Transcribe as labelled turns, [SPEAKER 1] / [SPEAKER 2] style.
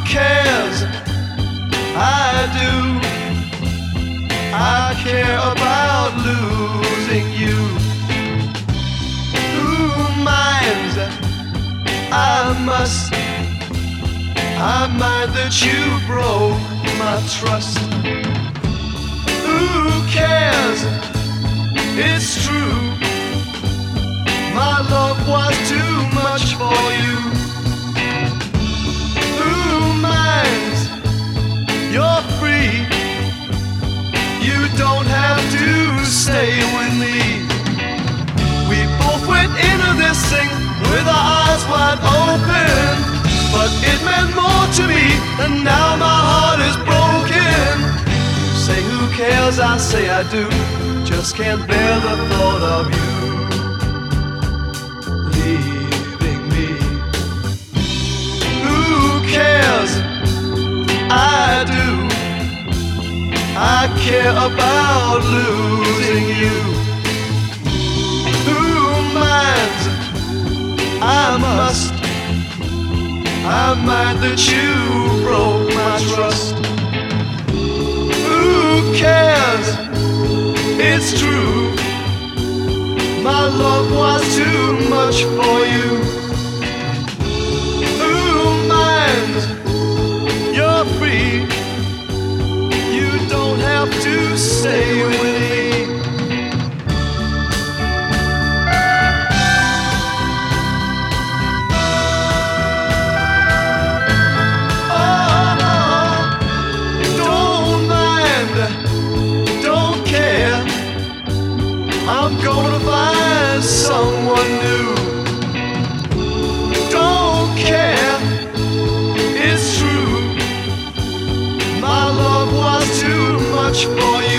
[SPEAKER 1] cares? I do. I care about losing you. Who minds? I must. I mind that you broke my trust. Who cares? It's true. My love was too much for you. Who minds? You're free. You don't have to stay with me. We both went into this thing with our eyes wide open, but it meant more to me, and now my heart is broken. Say who cares? I say I do. Just can't bear the thought of you leaving me. Who cares? I do. I care about losing you. Who minds? I must. I mind that you broke my trust. Who cares? It's true. My love was too much for you. Who minds? You're free. You don't have to stay with me. I'm gonna find someone new. Don't care, it's true. My love was too much for you.